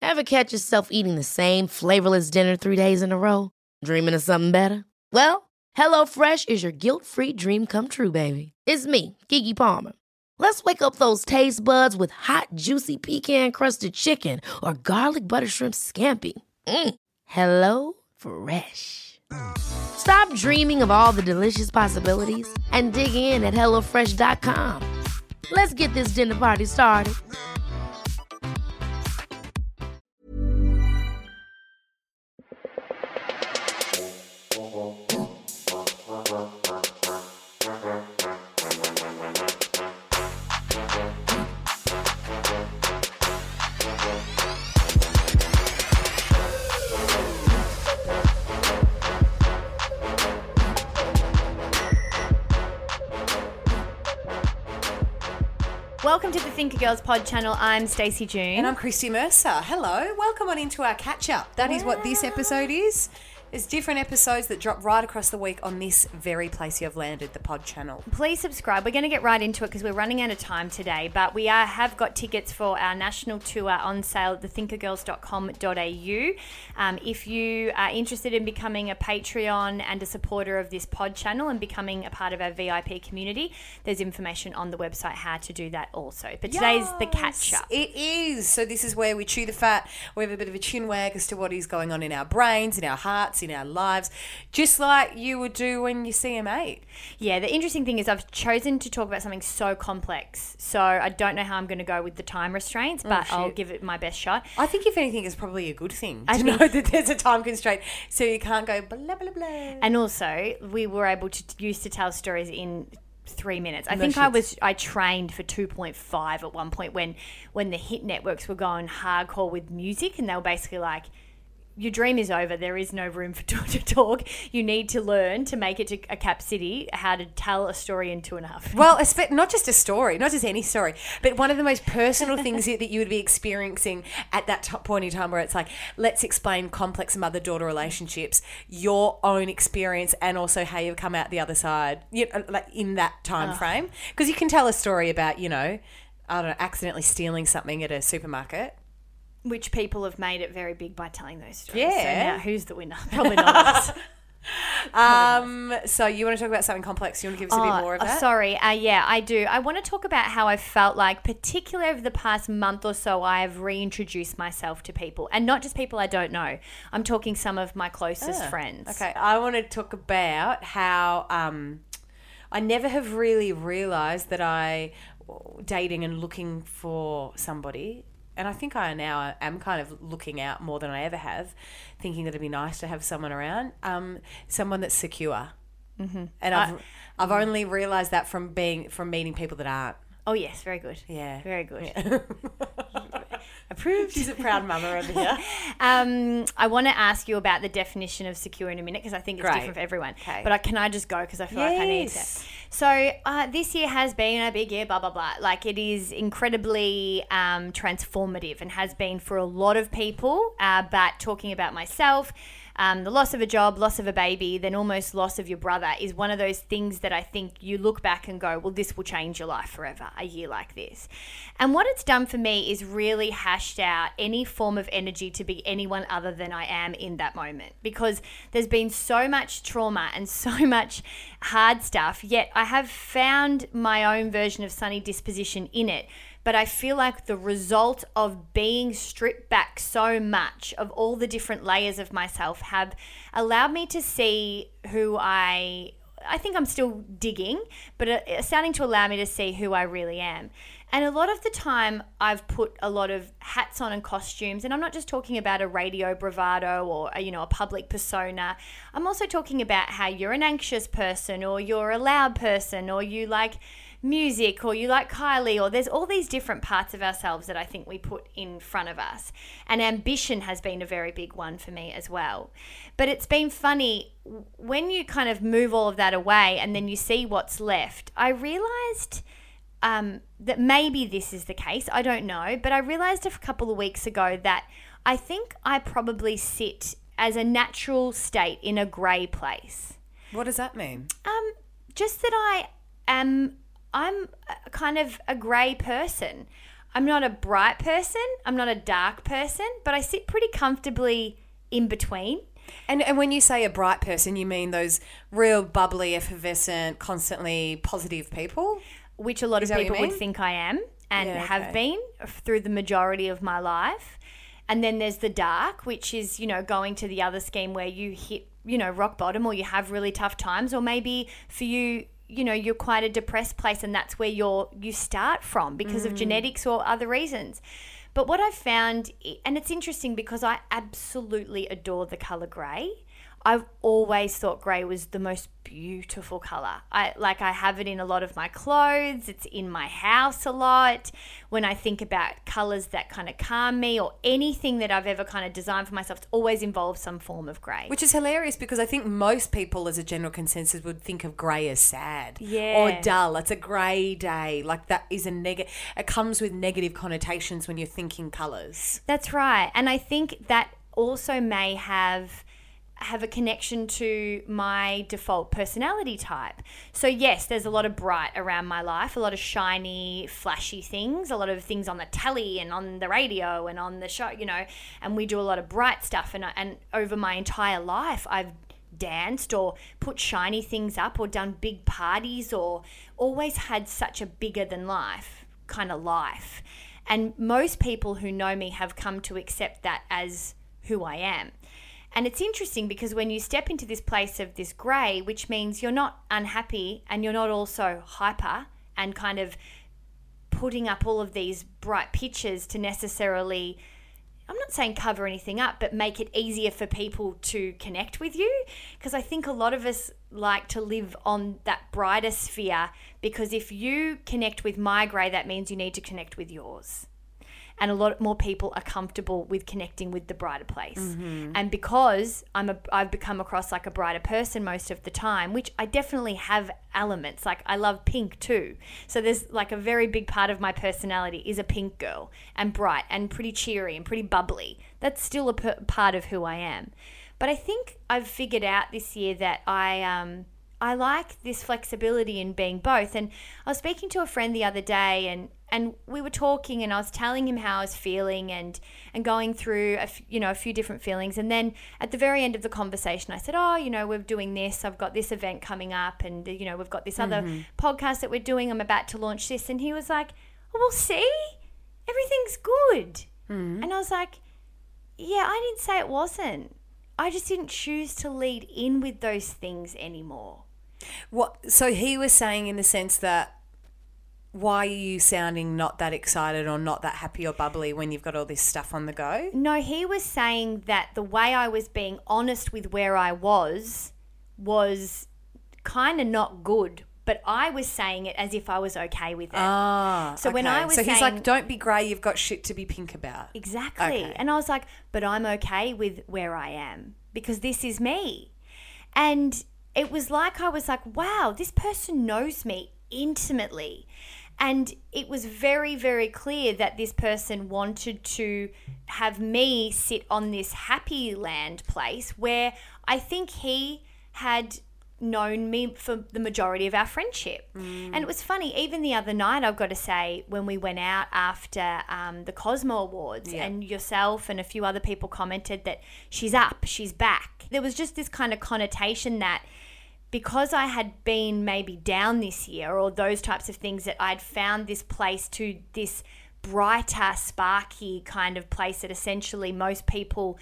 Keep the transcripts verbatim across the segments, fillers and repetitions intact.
Ever catch yourself eating the same flavorless dinner three days in a row? Dreaming of something better? Well, HelloFresh is your guilt-free dream come true, baby. It's me, Keke Palmer. Let's wake up those taste buds with hot, juicy pecan-crusted chicken or garlic butter shrimp scampi. Mm. Hello Fresh. Stop dreaming of all the delicious possibilities and dig in at hello fresh dot com. Let's get this dinner party started. Welcome to the Thinker Girls pod channel. I'm Stacey June. And I'm Christy Mercer. Hello. Welcome on into our catch-up. That wow. is what this episode is. There's different episodes that drop right across the week on this very place you've landed, the pod channel. Please subscribe. We're going to get right into it because we're running out of time today, but we are, have got tickets for our national tour on sale at the thinker girls dot com dot a u. Um, if you are interested in becoming a Patreon and a supporter of this pod channel and becoming a part of our V I P community, there's information on the website how to do that also. But today's yes, the catch-up. It is. So this is where we chew the fat. We have a bit of a chin wag as to what is going on in our brains, in our hearts, in our lives, just like you would do when you see a mate. Yeah, the interesting thing is I've chosen to talk about something so complex, so I don't know how I'm going to go with the time restraints, but oh, I'll give it my best shot. I think if anything, it's probably a good thing to I know think, that there's a time constraint, so you can't go blah, blah, blah. And also, we were able to used to tell stories in three minutes. I no think shit. I was I trained for two point five at one point when when the hit networks were going hardcore with music, and they were basically like, your dream is over. There is no room for to talk. You need to learn to make it to a cap city how to tell a story in two and a half. Well, not just a story, not just any story, but one of the most personal things that you would be experiencing at that top point in time where it's like, let's explain complex mother-daughter relationships, your own experience, and also how you've come out the other side, you know, like in that time oh. frame. Because you can tell a story about, you know, I don't know, accidentally stealing something at a supermarket. Which people have made it very big by telling those stories. Yeah. So now who's the winner? Probably not us. um, so you want to talk about something complex? You want to give us a oh, bit more of that? Oh, sorry. Uh, yeah, I do. I want to talk about how I felt like, particularly over the past month or so, I have reintroduced myself to people. And not just people I don't know. I'm talking some of my closest ah, friends. Okay. I want to talk about how um, I never have really realised that I, dating and looking for somebody, and I think I now am kind of looking out more than I ever have, thinking that it'd be nice to have someone around, um, someone that's secure. Mm-hmm. And I've I, I've only realised that from being from meeting people that aren't. Oh yes, very good. Yeah, very good. Yeah. Approved. She's a proud mama over here. um, I want to ask you about the definition of secure in a minute because I think it's Great. different for everyone. Okay. But I, can I just go because I feel yes. like I need to. So uh, this year has been a big year, blah, blah, blah. Like it is incredibly um, transformative and has been for a lot of people. Uh, but talking about myself, um, the loss of a job, loss of a baby, then almost loss of your brother is one of those things that I think you look back and go, well, this will change your life forever, a year like this. And what it's done for me is really hashed out any form of energy to be anyone other than I am in that moment, because there's been so much trauma and so much hard stuff, yet I have found my own version of sunny disposition in it. But I feel like the result of being stripped back so much of all the different layers of myself have allowed me to see who I, I think I'm still digging, but it's starting to allow me to see who I really am. And a lot of the time I've put a lot of hats on and costumes, and I'm not just talking about a radio bravado or a, you know, a public persona. I'm also talking about how you're an anxious person, or you're a loud person, or you like music, or you like Kylie, or there's all these different parts of ourselves that I think we put in front of us. And ambition has been a very big one for me as well. But it's been funny when you kind of move all of that away and then you see what's left. I realized um, that maybe this is the case. I don't know. But I realized a couple of weeks ago that I think I probably sit as a natural state in a grey place. What does that mean? Um, just that I am... I'm kind of a grey person. I'm not a bright person. I'm not a dark person, but I sit pretty comfortably in between. And and when you say a bright person, you mean those real bubbly, effervescent, constantly positive people? Which a lot Is of that what you people would mean? think I am and Yeah, have okay. been through the majority of my life. And then there's the dark, which is, you know, going to the other scheme where you hit, you know, rock bottom, or you have really tough times, or maybe for you, you know, you're quite a depressed place and that's where you're you start from because Mm. of genetics or other reasons. But what I've found, and it's interesting because I absolutely adore the colour grey. I've always thought grey was the most beautiful colour. I like I have it in a lot of my clothes. It's in my house a lot. When I think about colours that kind of calm me, or anything that I've ever kind of designed for myself, it's always involved some form of grey. Which is hilarious because I think most people as a general consensus would think of grey as sad. Yeah. Or dull. It's a grey day. Like that is a negative. It comes with negative connotations when you're thinking colours. That's right. And I think that also may have have a connection to my default personality type. So yes, there's a lot of bright around my life, a lot of shiny, flashy things, a lot of things on the telly and on the radio and on the show, you know, and we do a lot of bright stuff. And, I- and over my entire life, I've danced or put shiny things up or done big parties or always had such a bigger than life kind of life. And most people who know me have come to accept that as who I am. And it's interesting because when you step into this place of this grey, which means you're not unhappy and you're not also hyper and kind of putting up all of these bright pictures to necessarily, I'm not saying cover anything up, but make it easier for people to connect with you. Because I think a lot of us like to live on that brighter sphere, because if you connect with my grey, that means you need to connect with yours. And a lot more people are comfortable with connecting with the brighter place. Mm-hmm. And because I'm a, I've become across like a brighter person most of the time, which I definitely have elements. Like I love pink too. So there's like a very big part of my personality is a pink girl and bright and pretty cheery and pretty bubbly. That's still a per- part of who I am. But I think I've figured out this year that I um I like this flexibility in being both. And I was speaking to a friend the other day and And we were talking and I was telling him how I was feeling and, and going through, a f- you know, a few different feelings. And then at the very end of the conversation, I said, oh, you know, we're doing this. I've got this event coming up and, you know, we've got this other Mm-hmm. podcast that we're doing. I'm about to launch this. And he was like, oh, well, see, everything's good. Mm-hmm. And I was like, yeah, I didn't say it wasn't. I just didn't choose to lead in with those things anymore. What? So he was saying in the sense that, why are you sounding not that excited or not that happy or bubbly when you've got all this stuff on the go? No, he was saying that the way I was being honest with where I was was kind of not good, but I was saying it as if I was okay with it. Ah, So when okay. I was so he's saying- like, don't be grey, you've got shit to be pink about. Exactly. Okay. And I was like, but I'm okay with where I am because this is me. And it was like I was like, wow, this person knows me intimately. And it was very, very clear that this person wanted to have me sit on this happy land place where I think he had known me for the majority of our friendship. Mm. And it was funny, even the other night, I've got to say, when we went out after um, the Cosmo Awards Yeah. and yourself and a few other people commented that she's up, she's back. There was just this kind of connotation that because I had been maybe down this year or those types of things, that I'd found this place to this brighter, sparky kind of place that essentially most people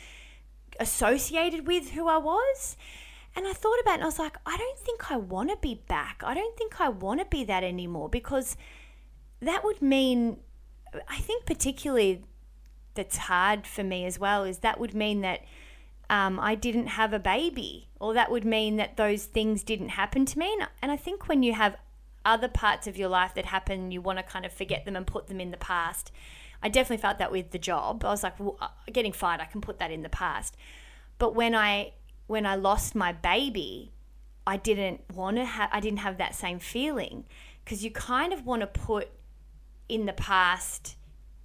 associated with who I was. And I thought about it and I was like, I don't think I want to be back. I don't think I want to be that anymore, because that would mean, I think particularly that's hard for me as well, is that would mean that Um, I didn't have a baby, or that would mean that those things didn't happen to me. And, and I think when you have other parts of your life that happen, you want to kind of forget them and put them in the past. I definitely felt that with the job. I was like, well, getting fired, I can put that in the past. But when I when I lost my baby, I didn't want to have, I didn't have that same feeling, because you kind of want to put in the past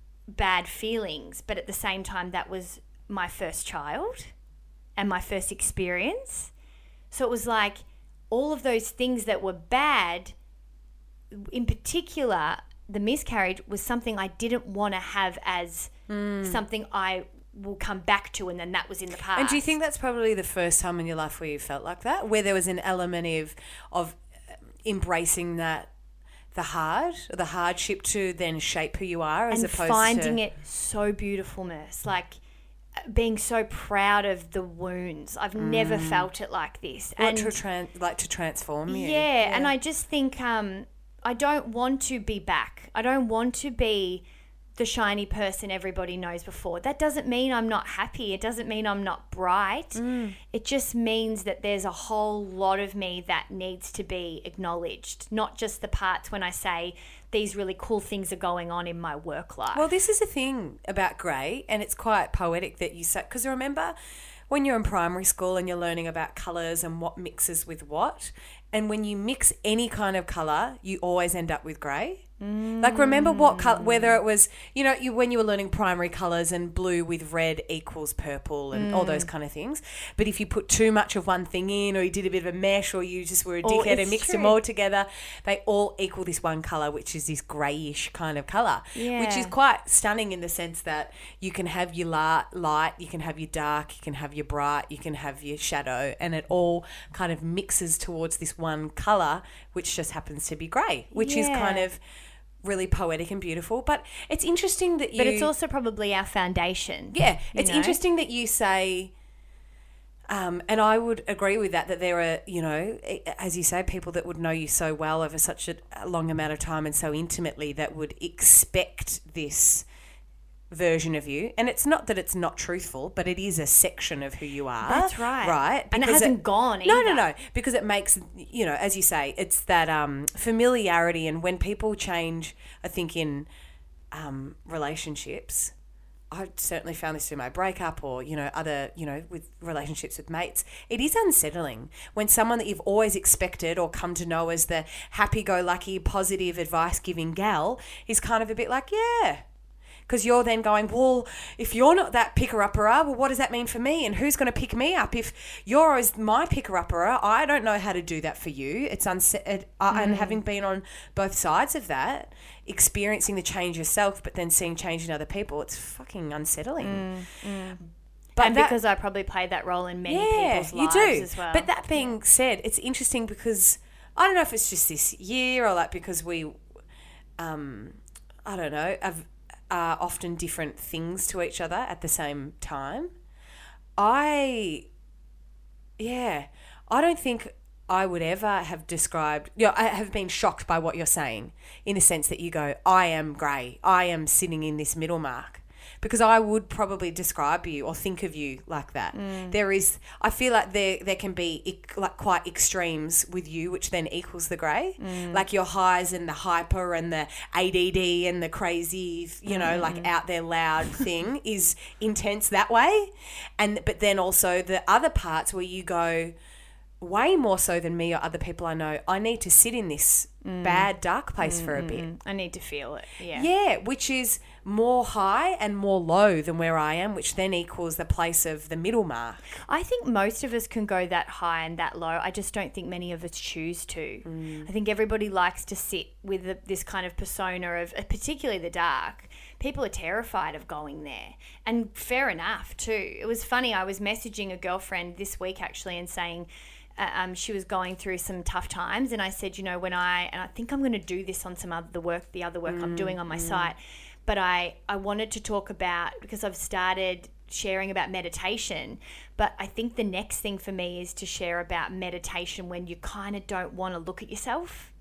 bad feelings, but at the same time, that was my first child and my first experience. So it was like all of those things that were bad, in particular, the miscarriage was something I didn't want to have as mm. something I will come back to, and then that was in the past. And do you think that's probably the first time in your life where you felt like that, where there was an element of of embracing that the hard, the hardship to then shape who you are, as and opposed finding to... it so beautiful, Merce, like being so proud of the wounds. I've mm. never felt it like this. What and to tran- like to transform you. Yeah, yeah, and I just think um, I don't want to be back. I don't want to be the shiny person everybody knows before. That doesn't mean I'm not happy. It doesn't mean I'm not bright. Mm. It just means that there's a whole lot of me that needs to be acknowledged, not just the parts when I say these really cool things are going on in my work life. Well, this is a thing about grey, and it's quite poetic that you say, because remember when you're in primary school and you're learning about colours and what mixes with what, and when you mix any kind of colour, you always end up with grey. Mm. Like, remember what color, whether it was, you know, you, when you were learning primary colours and blue with red equals purple and mm. all those kind of things. But if you put too much of one thing in, or you did a bit of a mesh, or you just were a dickhead oh, and mixed true. them all together, they all equal this one colour, which is this greyish kind of colour, yeah. which is quite stunning in the sense that you can have your light, you can have your dark, you can have your bright, you can have your shadow, and it all kind of mixes towards this one colour, which just happens to be grey, which yeah. is kind of really poetic and beautiful. But it's interesting that you... But it's also probably our foundation. Yeah. It's know? interesting that you say, um, and I would agree with that, that there are, you know, as you say, people that would know you so well over such a long amount of time and so intimately that would expect this version of you. And it's not that it's not truthful, but it is a section of who you are. That's right. Right. And it hasn't it, gone either. No, no, no. Because it makes, you know, as you say, it's that um, familiarity. And when people change, I think in um, relationships, I certainly found this through my breakup or, you know, other, you know, with relationships with mates. It is unsettling when someone that you've always expected or come to know as the happy-go-lucky, positive advice-giving gal is kind of a bit like, yeah. Because you're then going, well, if you're not that picker-upper, well, what does that mean for me? And who's going to pick me up? If you're always my picker-upper, I don't know how to do that for you. It's unse- it, uh, mm. And having been on both sides of that, experiencing the change yourself, but then seeing change in other people, it's fucking unsettling. Mm. Mm. But and that, because I probably played that role in many yeah, people's lives you do. as well. But that being said, it's interesting because I don't know if it's just this year or like because we, um, I don't know, have... are often different things to each other at the same time. I, yeah, I don't think I would ever have described, you know, I have been shocked by what you're saying in the sense that you go, I am grey, I am sitting in this middle mark. Because I would probably describe you or think of you like that. Mm. There is, I feel like there there can be like quite extremes with you, which then equals the grey. Mm. Like your highs and the hyper and the A D D and the crazy, you know, mm. like out there loud thing is intense that way. And but then also the other parts where you go, way more so than me or other people I know, I need to sit in this mm. bad, dark place mm, for a bit. I need to feel it, yeah. Yeah, which is more high and more low than where I am, which then equals the place of the middle mark. I think most of us can go that high and that low. I just don't think many of us choose to. Mm. I think everybody likes to sit with the, this kind of persona of, uh, particularly the dark. People are terrified of going there. And fair enough too. It was funny, I was messaging a girlfriend this week actually and saying, Uh, um, she was going through some tough times, and I said, you know, when I and I think I'm going to do this on some other the work, the other work mm, I'm doing on my mm. site, but I I wanted to talk about because I've started sharing about meditation, but I think the next thing for me is to share about meditation when you kind of don't want to look at yourself.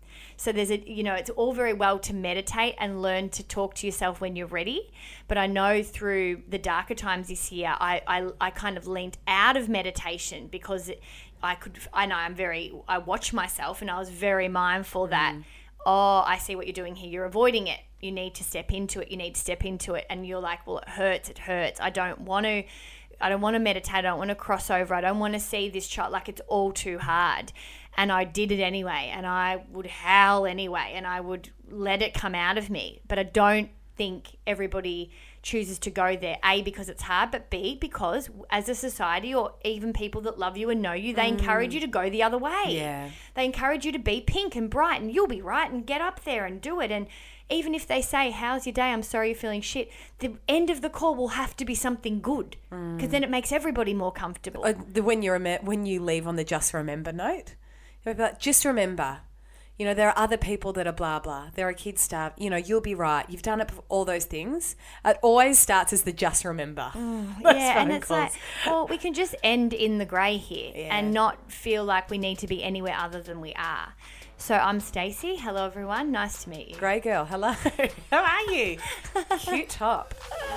So there's a, you know, it's all very well to meditate and learn to talk to yourself when you're ready. But I know through the darker times this year, I, I, I kind of leaned out of meditation because it, I could, I know I'm very, I watch myself and I was very mindful that, mm. oh, I see what you're doing here. You're avoiding it. You need to step into it. You need to step into it. And you're like, well, it hurts. It hurts. I don't want to, I don't want to meditate. I don't want to cross over. I don't want to see this chart like it's all too hard. And I did it anyway, and I would howl anyway, and I would let it come out of me. But I don't think everybody chooses to go there, A, because it's hard, but B, because as a society or even people that love you and know you, they mm. encourage you to go the other way. Yeah. They encourage you to be pink and bright, and you'll be right, and get up there and do it. And even if they say, how's your day? I'm sorry you're feeling shit. The end of the call will have to be something good because mm. then it makes everybody more comfortable. Uh, the, when, you rem- when you leave on the just remember note, you'll be like, just remember, you know, there are other people that are blah, blah. There are kids starved. You know, you'll be right. You've done it, all those things. It always starts as the just remember. Mm, yeah, and it's calls. like, well, we can just end in the grey here yeah. and not feel like we need to be anywhere other than we are. So I'm Stacey. Hello, everyone. Nice to meet you. Grey girl. Hello. How are you? Cute top.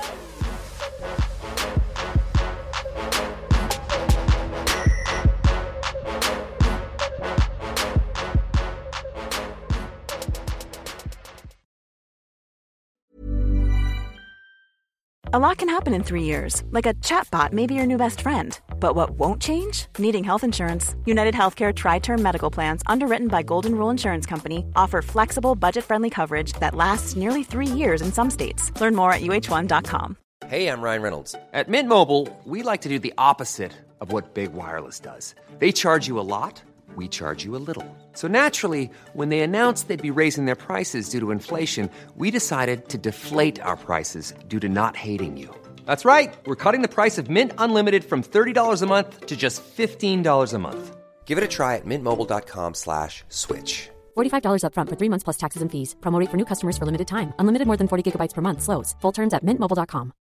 A lot can happen in three years, like a chatbot may be your new best friend. But what won't change? Needing health insurance. United Healthcare Tri-Term Medical Plans, underwritten by Golden Rule Insurance Company, offer flexible, budget-friendly coverage that lasts nearly three years in some states. Learn more at U H one dot com. Hey, I'm Ryan Reynolds. At Mint Mobile, we like to do the opposite of what Big Wireless does. They charge you a lot. We charge you a little. So naturally, when they announced they'd be raising their prices due to inflation, we decided to deflate our prices due to not hating you. That's right. We're cutting the price of Mint Unlimited from thirty dollars a month to just fifteen dollars a month. Give it a try at mintmobile.com slash switch. forty-five dollars up front for three months plus taxes and fees. Promo rate for new customers for limited time. Unlimited more than forty gigabytes per month. Slows full terms at mint mobile dot com.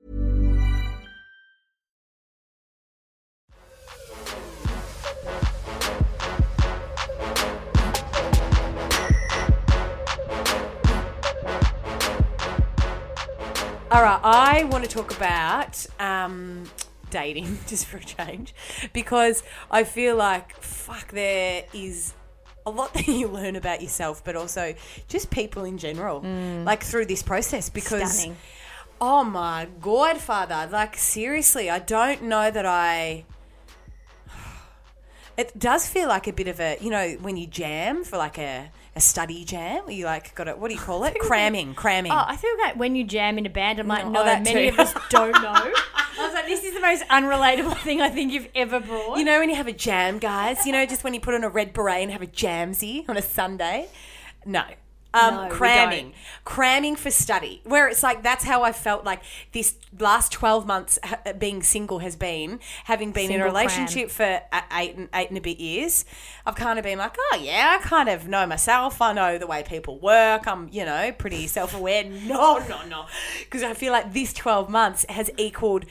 All right, I want to talk about um, dating, just for a change, because I feel like, fuck, there is a lot that you learn about yourself, but also just people in general, mm. like through this process. Because, Stunning. Oh my God, Father, like seriously, I don't know that I... It does feel like a bit of a, you know, when you jam for like a... a study jam, where you like got it, what do you call it? Cramming, cramming. Oh, I feel like when you jam in a band, I'm like, no, no, oh, that many too. of us don't know. I was like, this is the most unrelatable thing I think you've ever brought. You know when you have a jam, guys? You know, just when you put on a red beret and have a jamsy on a Sunday? No. Um, No, we cramming, don't. cramming for study, where it's like that's how I felt like this last twelve months ha- being single has been, having been Single in a relationship for uh, eight and eight and a bit years. I've kind of been like, oh yeah, I kind of know myself. I know the way people work. I'm, you know, pretty self-aware. No, no, no, because I feel like this twelve months has equaled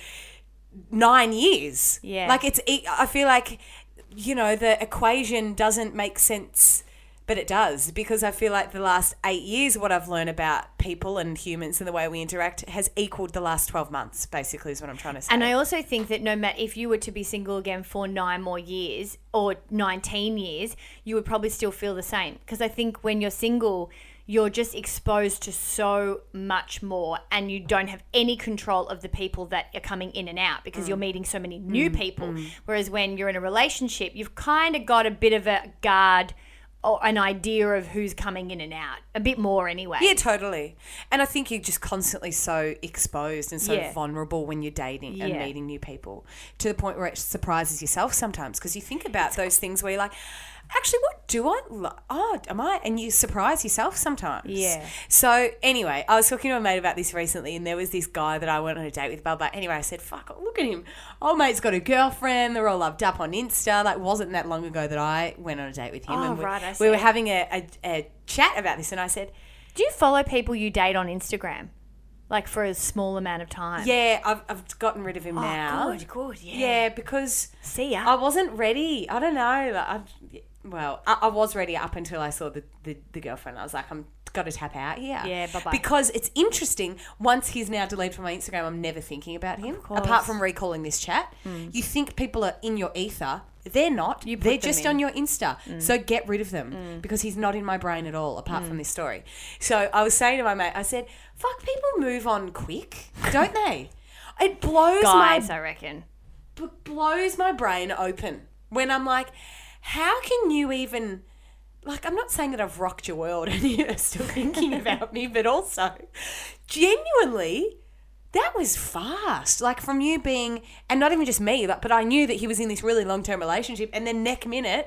nine years. Yeah. Like it's, e- I feel like, you know, the equation doesn't make sense. But it does, because I feel like the last eight years, what I've learned about people and humans and the way we interact has equaled the last twelve months, basically, is what I'm trying to say. And I also think that no matter if you were to be single again for nine more years or nineteen years, you would probably still feel the same. Because I think when you're single, you're just exposed to so much more and you don't have any control of the people that are coming in and out because mm. you're meeting so many new mm. people. Mm. Whereas when you're in a relationship, you've kind of got a bit of a guard or an idea of who's coming in and out, a bit more anyway. Yeah, totally. And I think you're just constantly so exposed and so Yeah. vulnerable when you're dating and Yeah. meeting new people, to the point where it surprises yourself sometimes, because you think about those things where you're like, actually, what do I like? Oh, am I? And you surprise yourself sometimes. Yeah. So anyway, I was talking to a mate about this recently, and there was this guy that I went on a date with, blah, blah. Anyway, I said, fuck, look at him. Old mate's got a girlfriend. They're all loved up on Insta. Like, wasn't that long ago that I went on a date with him. Oh, and we, right, I we were see. having a, a, a chat about this, and I said, Do you follow people you date on Instagram? Like for a small amount of time? yeah, I've, I've gotten rid of him Oh, now. good, good, yeah. Yeah, because See ya. I wasn't ready. I don't know. Like, I, well, I, I was ready up until I saw the, the, the girlfriend. I was like, I'm got to tap out here. Yeah, bye-bye. Because it's interesting. Once he's now deleted from my Instagram, I'm never thinking about him. course. Apart from recalling this chat. You think people are in your ether. They're not. You put They're them just in. on your Insta. So get rid of them because he's not in my brain at all, apart from this story. So I was saying to my mate, I said, fuck, people move on quick, don't they? It blows Guys, my I reckon. b- blows my brain open when I'm like, how can you even, like, I'm not saying that I've rocked your world and you're still thinking about me, but also genuinely, that was fast. Like, from you being, and not even just me, but, but I knew that he was in this really long-term relationship, and then next minute,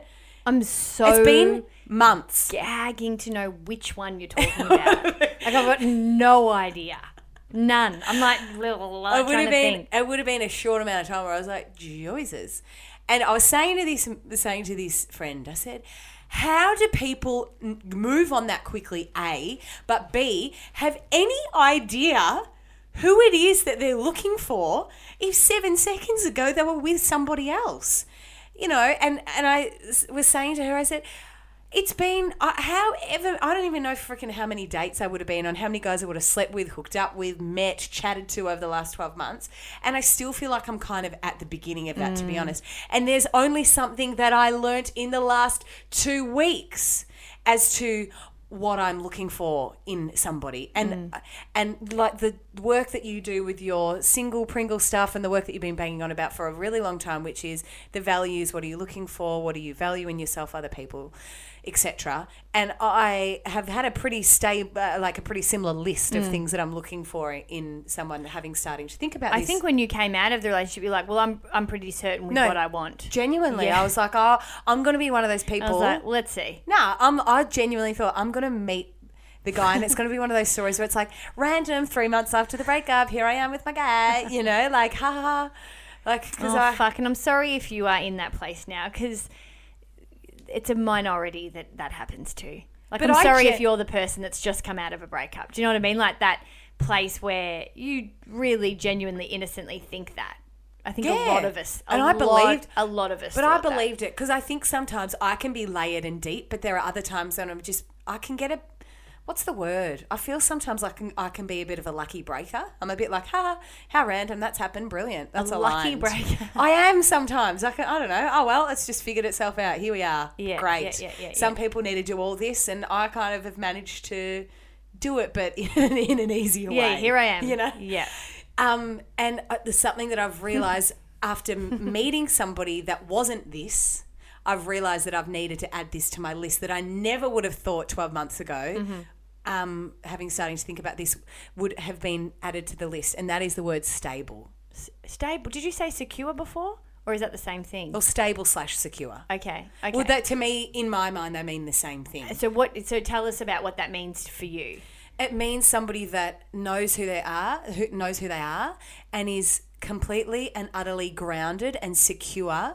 I'm so It's been months. gagging to know which one you're talking about. Like, I've got no idea. None. I'm like, little, It would trying have to been. think. It would have been a short amount of time where I was like, Jesus. And I was saying to this, saying to this friend, I said, how do people n- move on that quickly? A, but B, have any idea who it is that they're looking for if seven seconds ago they were with somebody else? You know, and and I was saying to her, I said, it's been, uh, however, I don't even know freaking how many dates I would have been on, how many guys I would have slept with, hooked up with, met, chatted to over the last twelve months. And I still feel like I'm kind of at the beginning of that, mm. to be honest. And there's only something that I learnt in the last two weeks as to what I'm looking for in somebody. And mm. and like the work that you do with your single Pringle stuff and the work that you've been banging on about for a really long time, which is the values, what are you looking for, what do you value in yourself, other people, et cetera. And I have had a pretty stable, uh, like a pretty similar list of mm. things that I'm looking for in someone, having starting to think about I this. think when you came out of the relationship, you're like, well, I'm I'm pretty certain with No, what I want. Genuinely, Yeah. I was like, oh, I'm going to be one of those people. I was like, let's see. Nah, I'm, I genuinely thought I'm going to meet the guy and it's going to be one of those stories where it's like random three months after the breakup, here I am with my guy, you know, like, ha ha ha. Like, because oh, I. fuck. And I'm sorry if you are in that place now because it's a minority that that happens to. Like, But I'm I sorry gen- if you're the person that's just come out of a breakup. Do you know what I mean? Like that place where you really genuinely innocently think that. I think Yeah. a lot of us, a And I lot, believed- a lot of us. But I thought that. believed it because I think sometimes I can be layered and deep, but there are other times when I'm just, I can get a, what's the word? I feel sometimes like I can, I can be a bit of a lucky breaker. I'm a bit like, ha, how random, that's happened, brilliant. That's A lucky aligned. breaker. I am sometimes. I, can, I don't know. Oh, well, it's just figured itself out. Here we are. Yeah, Great. yeah, yeah, yeah, Some yeah. people need to do all this, and I kind of have managed to do it, but in, in an easier Yeah, way. here I am. You know? Yeah. Um, and uh, there's something that I've realised after m- meeting somebody that wasn't this, I've realised that I've needed to add this to my list that I never would have thought twelve months ago, Mm-hmm. um, having starting to think about this, would have been added to the list, and that is the word stable. S- Stable. Did you say secure before? Or is that the same thing? Or stable slash secure. Okay. Okay. Well, that to me, in my mind, they mean the same thing. so what? So tell us about what that means for you. It means somebody that knows who they are, who knows who they are, and is completely and utterly grounded and secure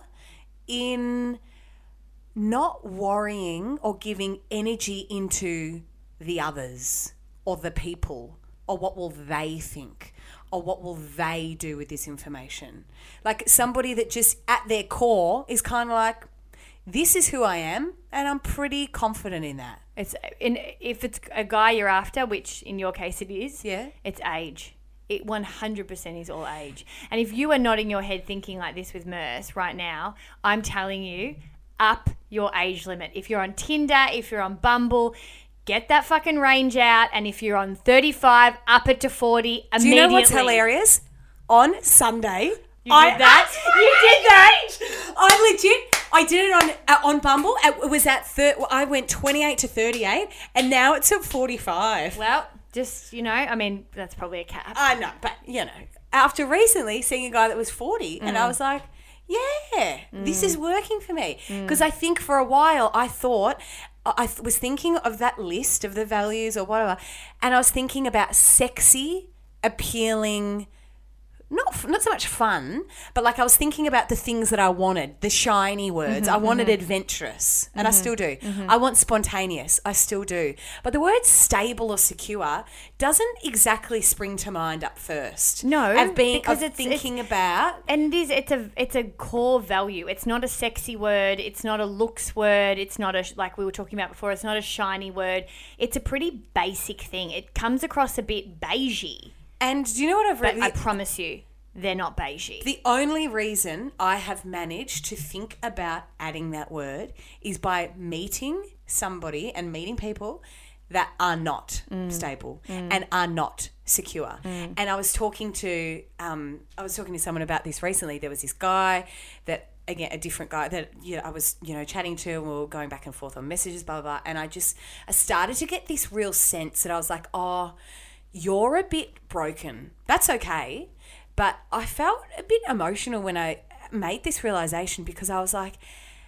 in not worrying or giving energy into the others or the people or what will they think or what will they do with this information. Like somebody that just at their core is kind of like, this is who I am and I'm pretty confident in that. It's in if it's a guy you're after, which in your case it is. Yeah. It's age. It one hundred percent is all age. And if you are nodding your head thinking like this with Merce right now, I'm telling you, up your age limit. If you're on Tinder, if you're on Bumble, get that fucking range out. And if you're on thirty-five, up it to forty immediately. Do you know what's hilarious? On Sunday, You did that? You did that? I legit, I did it on uh, on Bumble. It was at thir- I went twenty-eight to thirty-eight, and now it's at forty-five. Well, just, you know, I mean, that's probably a cap. I know, but you know, after recently seeing a guy that was forty, and Mm. I was like, yeah, this is working for me. Because I think for a while I thought, I th- was thinking of that list of the values or whatever, and I was thinking about sexy, appealing, not not so much fun, but like I was thinking about the things that I wanted, the shiny words. Mm-hmm, I wanted adventurous, and I still do. I want spontaneous, I still do. But the word stable or secure doesn't exactly spring to mind up first. No, I've been because of it's- thinking about. And it is, it's a it's a core value. It's not a sexy word. It's not a looks word. It's not a, like we were talking about before, it's not a shiny word. It's a pretty basic thing. It comes across a bit beigey. And do you know what I've But really... I promise you, they're not beigey. The only reason I have managed to think about adding that word is by meeting somebody and meeting people that are not stable and are not secure. And I was talking to um, I was talking to someone about this recently. There was this guy that, again, a different guy that, you know, I was, you know, chatting to, and we were going back and forth on messages, blah, blah, blah. And I just, I started to get this real sense that I was like, oh, you're a bit broken. That's okay. But I felt a bit emotional when I made this realization because I was like,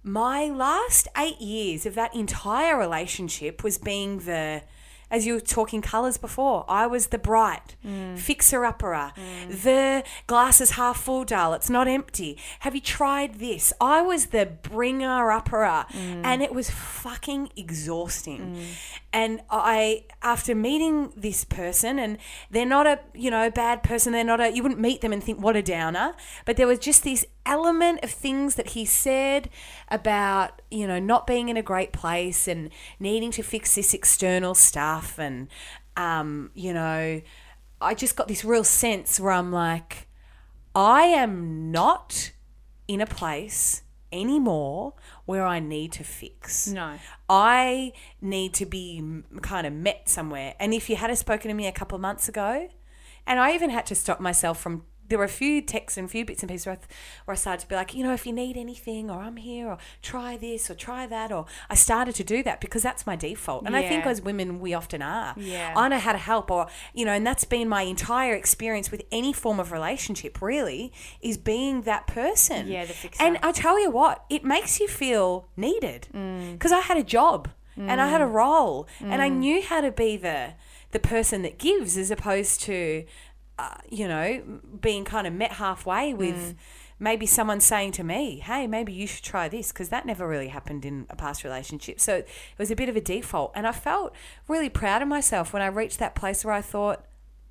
my last eight years of that entire relationship was being the, as you were talking colours before, I was the bright, mm. fixer-upper, mm. the glass is half full, Dal, it's not empty. Have you tried this? I was the bringer-upper, mm. and it was fucking exhausting. Mm. And I, after meeting this person, and they're not a, you know, bad person, they're not a, you wouldn't meet them and think, what a downer, but there was just this element of things that he said about, you know, not being in a great place and needing to fix this external stuff. And, um, you know, I just got this real sense where I'm like, I am not in a place anymore where I need to fix. No. I need to be kind of met somewhere. And if you had spoken to me a couple of months ago, and I even had to stop myself from, there were a few texts and a few bits and pieces where I, th- where I started to be like, you know, if you need anything, or I'm here, or try this or try that, or I started to do that because that's my default. And yeah. I think as women, we often are. Yeah. I know how to help, or, you know, and that's been my entire experience with any form of relationship, really, is being that person. Yeah, the fixer. And I tell you what, it makes you feel needed because mm. I had a job mm. and I had a role mm. and I knew how to be the the person that gives as opposed to, Uh, you know, being kind of met halfway with mm. maybe someone saying to me, hey, maybe you should try this, because that never really happened in a past relationship. So it was a bit of a default. And I felt really proud of myself when I reached that place where I thought,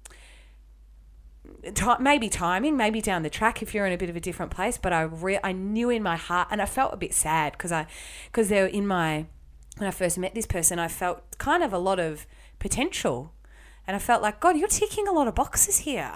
t- maybe timing, maybe down the track if you're in a bit of a different place, but I re- I knew in my heart, and I felt a bit sad because I, because they were in my, when I first met this person, I felt kind of a lot of potential. And I felt like, God, you're ticking a lot of boxes here.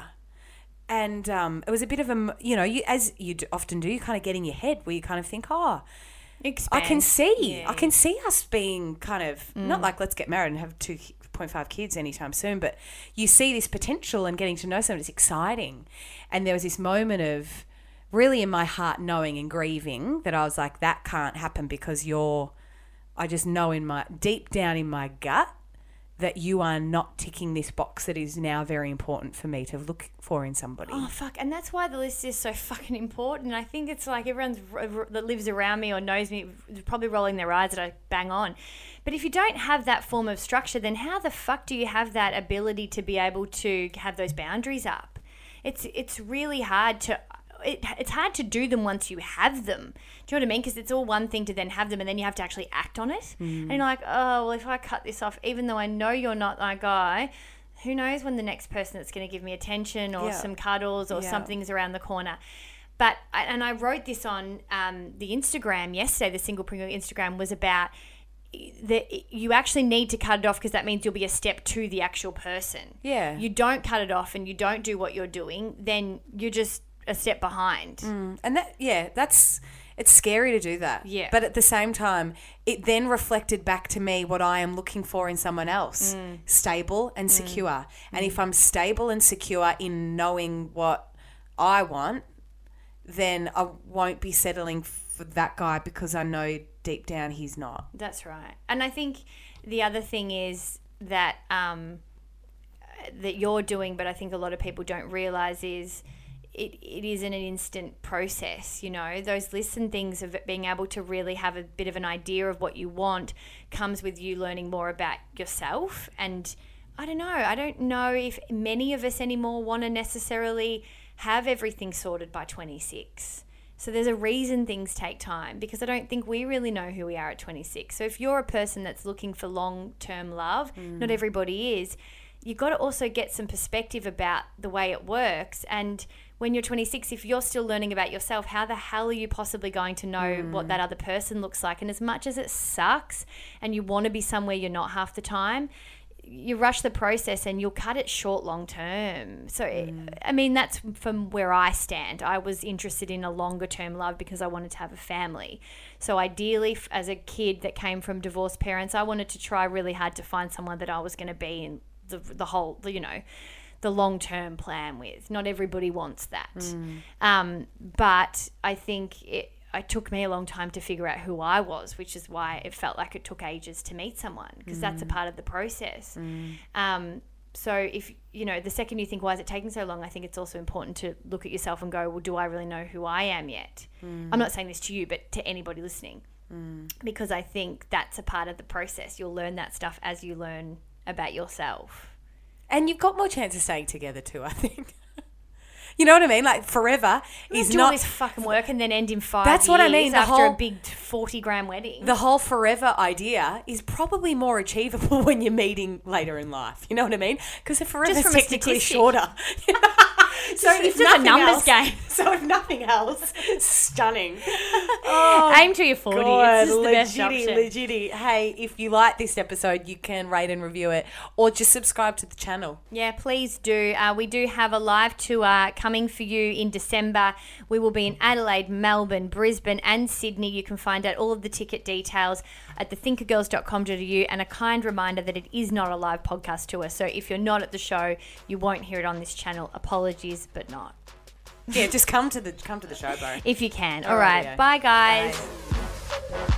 And um, it was a bit of a, you know, you as you often do, you kind of get in your head where you kind of think, oh, Expand. I can see, yeah. I can see us being kind of, mm. not like let's get married and have two point five kids anytime soon, but you see this potential and getting to know someone. It's exciting. And there was this moment of really in my heart knowing and grieving that I was like, that can't happen because you're, I just know in my, deep down in my gut, that you are not ticking this box that is now very important for me to look for in somebody. Oh, fuck. And that's why the list is so fucking important. I think it's like everyone that lives around me or knows me is probably rolling their eyes that I bang on. But if you don't have that form of structure, then how the fuck do you have that ability to be able to have those boundaries up? It's it's really hard to... It, it's hard to do them once you have them. Do you know what I mean? Because it's all one thing to then have them and then you have to actually act on it. Mm. And you're like, oh, well, if I cut this off, even though I know you're not my guy, who knows when the next person that's going to give me attention or yeah. some cuddles or yeah. something's around the corner. But, and I wrote this on um, the Instagram yesterday, the Single Pringle Instagram was about that you actually need to cut it off because that means you'll be a step to the actual person. Yeah. You don't cut it off and you don't do what you're doing, then you're just a step behind. Mm. And that, yeah, that's, it's scary to do that. Yeah. But at the same time, it then reflected back to me what I am looking for in someone else, mm. stable and mm. secure. And mm. if I'm stable and secure in knowing what I want, then I won't be settling for that guy because I know deep down he's not. That's right. And I think the other thing is that um, that you're doing, but I think a lot of people don't realise is It, it isn't an instant process, you know. Those lists and things of being able to really have a bit of an idea of what you want comes with you learning more about yourself. And I don't know, I don't know if many of us anymore want to necessarily have everything sorted by twenty-six. So there's a reason things take time because I don't think we really know who we are at twenty-six. So if you're a person that's looking for long-term love, mm. not everybody is, you've got to also get some perspective about the way it works. And when you're twenty-six, if you're still learning about yourself, how the hell are you possibly going to know mm. what that other person looks like? And as much as it sucks and you want to be somewhere you're not half the time, you rush the process and you'll cut it short long term. So, mm. I mean, that's from where I stand. I was interested in a longer term love because I wanted to have a family. So ideally, as a kid that came from divorced parents, I wanted to try really hard to find someone that I was going to be in the, the whole, you know, the long-term plan with. Not everybody wants that. Mm. Um, but I think it, it took me a long time to figure out who I was, which is why it felt like it took ages to meet someone because mm. that's a part of the process. Mm. Um, So if, you know, the second you think, why is it taking so long? I think it's also important to look at yourself and go, well, do I really know who I am yet? Mm. I'm not saying this to you, but to anybody listening, mm. because I think that's a part of the process. You'll learn that stuff as you learn about yourself. And you've got more chance of staying together too, I think. You know what I mean? Like forever is do not all this fucking work and then end in five That's years what I mean. The after whole, a big forty grand wedding. The whole forever idea is probably more achievable when you're meeting later in life. You know what I mean? Because the forever is technically shorter. So it's if just a numbers else, game. So if nothing else, stunning. Oh, aim till you're forty. God, it's just the best option. Legitty. Hey, if you like this episode, you can rate and review it, or just subscribe to the channel. Yeah, please do. Uh, we do have a live tour coming for you in December. We will be in Adelaide, Melbourne, Brisbane, and Sydney. You can find out all of the ticket details at the thinker girls dot com dot a u, and a kind reminder that it is not a live podcast tour. So if you're not at the show, you won't hear it on this channel. Apologies, but not. Yeah, just come to the come to the show, bro. If you can. All All right. right, Bye, guys. Bye.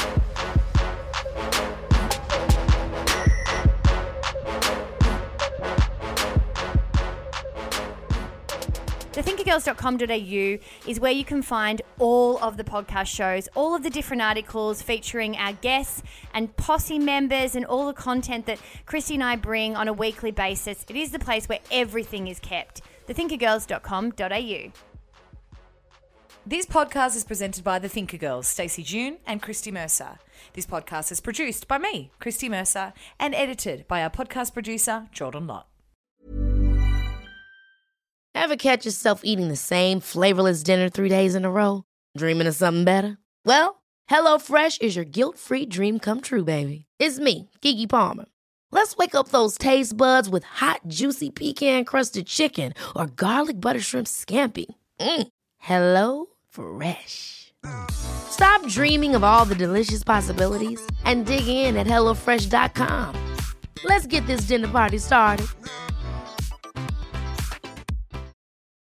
the thinker girls dot com dot a u is where you can find all of the podcast shows, all of the different articles featuring our guests and posse members and all the content that Christy and I bring on a weekly basis. It is the place where everything is kept. the thinker girls dot com dot a u. This podcast is presented by the Thinker Girls, Stacey June and Christy Mercer. This podcast is produced by me, Christy Mercer, and edited by our podcast producer, Jordan Lott. Ever catch yourself eating the same flavorless dinner three days in a row? Dreaming of something better? Well, HelloFresh is your guilt-free dream come true, baby. It's me, Keke Palmer. Let's wake up those taste buds with hot, juicy pecan-crusted chicken or garlic butter shrimp scampi. Mm. Hello Fresh. Stop dreaming of all the delicious possibilities and dig in at hello fresh dot com. Let's get this dinner party started.